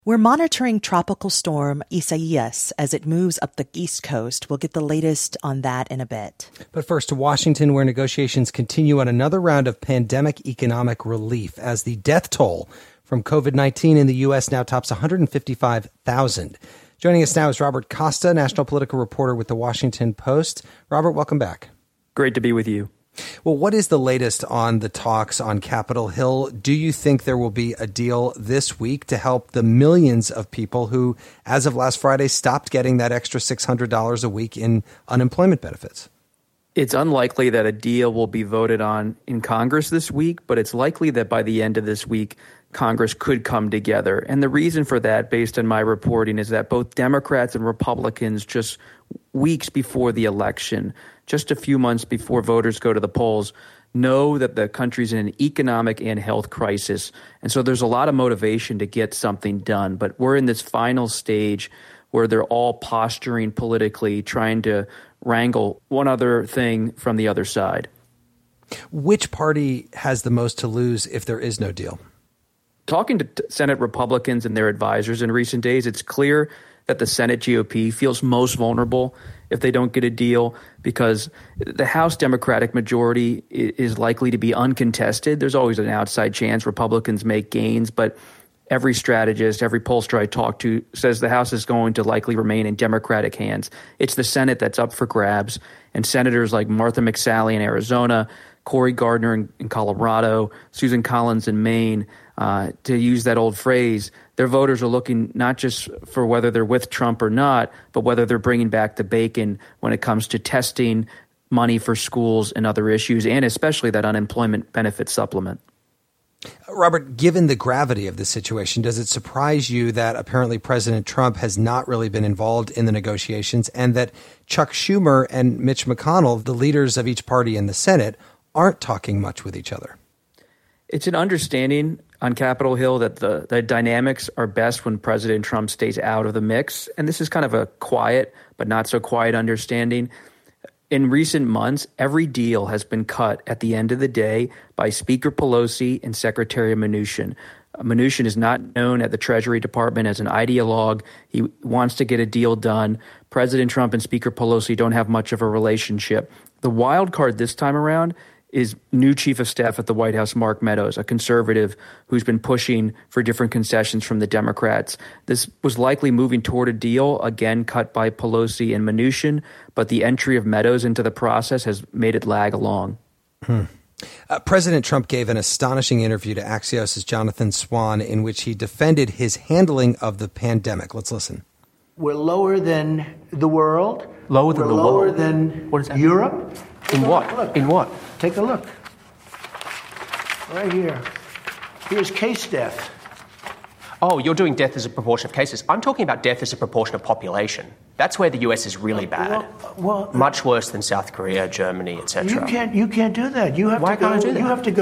We're monitoring Tropical Storm Isaias as it moves up the East Coast. We'll get the latest on that in a bit. But first to Washington, where negotiations continue on another round of pandemic economic relief as the death toll from COVID-19 in the U.S. now tops 155,000. Joining us now is Robert Costa, national political reporter with The Washington Post. Robert, welcome back. Great to be with you. Well, what is the latest on the talks on Capitol Hill? Do you think there will be a deal this week to help the millions of people who, as of last Friday, stopped getting that extra $600 a week in unemployment benefits? It's unlikely that a deal will be voted on in Congress this week, but it's likely that by the end of this week, Congress could come together. And the reason for that, based on my reporting, is that both Democrats and Republicans, just weeks before the election, just a few months before voters go to the polls, know that the country's in an economic and health crisis. And so there's a lot of motivation to get something done. But we're in this final stage where they're all posturing politically, trying to wrangle one other thing from the other side. Which party has the most to lose if there is no deal? Talking to Senate Republicans and their advisors in recent days, it's clear that the Senate GOP feels most vulnerable if they don't get a deal because the House Democratic majority is likely to be uncontested. There's always an outside chance Republicans make gains, but every strategist, every pollster I talk to says the House is going to likely remain in Democratic hands. It's the Senate that's up for grabs, and senators like Martha McSally in Arizona, Cory Gardner in Colorado, Susan Collins in Maine, to use that old phrase, their voters are looking not just for whether they're with Trump or not, but whether they're bringing back the bacon when it comes to testing, money for schools and other issues, and especially that unemployment benefit supplement. Robert, given the gravity of the situation, does it surprise you that apparently President Trump has not really been involved in the negotiations and that Chuck Schumer and Mitch McConnell, the leaders of each party in the Senate, aren't talking much with each other? It's an understanding on Capitol Hill that the dynamics are best when President Trump stays out of the mix. And this is kind of a quiet but not so quiet understanding. In recent months, every deal has been cut at the end of the day by Speaker Pelosi and Secretary Mnuchin. Mnuchin is not known at the Treasury Department as an ideologue. He wants to get a deal done. President Trump and Speaker Pelosi don't have much of a relationship. The wild card this time around is new chief of staff at the White House, Mark Meadows, a conservative who's been pushing for different concessions from the Democrats. This was likely moving toward a deal, again cut by Pelosi and Mnuchin, but the entry of Meadows into the process has made it lag along. President Trump gave an astonishing interview to Axios' Jonathan Swan in which he defended his handling of the pandemic. Let's listen. We're lower than the world. Lower than the world? Lower than Europe. In what? Look. In what? Take a look. Right here. Here's case death. Oh, you're doing death as a proportion of cases. I'm talking about death as a proportion of population. That's where the US is really bad. Much worse than South Korea, Germany, etc. You can't do that. You have Why to go. can't I do that? You have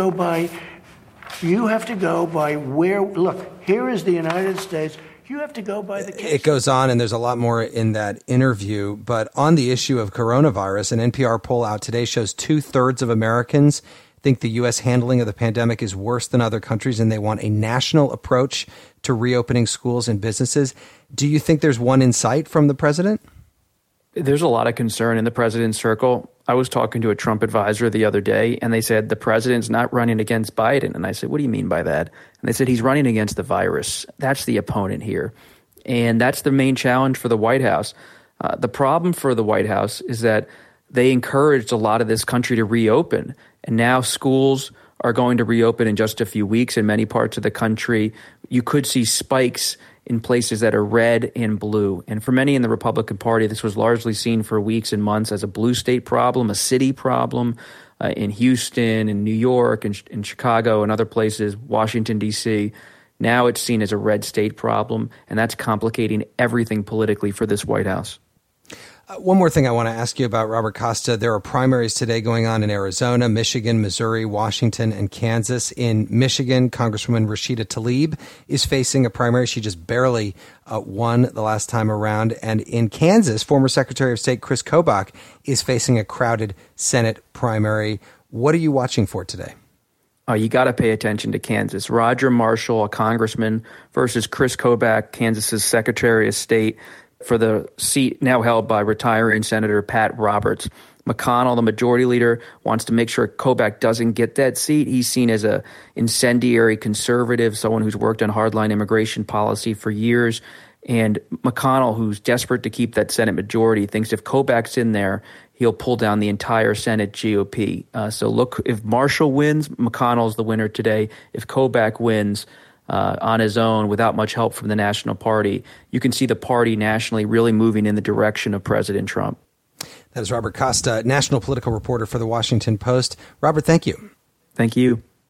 to go by where. Look, here is the United States. You have to go by the case. It goes on, and there's a lot more in that interview. But on the issue of coronavirus, an NPR poll out today shows 2/3 of Americans think the U.S. handling of the pandemic is worse than other countries, and they want a national approach to reopening schools and businesses. Do you think there's one in sight from the president? There's a lot of concern in the president's circle. I was talking to a Trump advisor the other day, and they said the president's not running against Biden. And I said, what do you mean by that? And they said he's running against the virus. That's the opponent here. And that's the main challenge for the White House. The problem for the White House is that they encouraged a lot of this country to reopen. And now schools are going to reopen in just a few weeks in many parts of the country. You could see spikes in places that are red and blue. And for many in the Republican Party, this was largely seen for weeks and months as a blue state problem, a city problem in Houston and New York and in Chicago and other places, Washington, D.C. Now it's seen as a red state problem, and that's complicating everything politically for this White House. One more thing I want to ask you about, Robert Costa. There are primaries today going on in Arizona, Michigan, Missouri, Washington, and Kansas. In Michigan, Congresswoman Rashida Tlaib is facing a primary. She just barely won the last time around. And in Kansas, former Secretary of State Chris Kobach is facing a crowded Senate primary. What are you watching for today? you got to pay attention to Kansas. Roger Marshall, a congressman, versus Chris Kobach, Kansas's Secretary of State, for the seat now held by retiring Senator Pat Roberts. McConnell, the majority leader, wants to make sure Kobach doesn't get that seat. He's seen as a incendiary conservative, someone who's worked on hardline immigration policy for years. And McConnell, who's desperate to keep that Senate majority, thinks if Kobach's in there, he'll pull down the entire Senate GOP. So look, if Marshall wins, McConnell's the winner today. If Kobach wins on his own without much help from the National Party, you can see the party nationally really moving in the direction of President Trump. That is Robert Costa, national political reporter for The Washington Post. Robert, thank you. Thank you.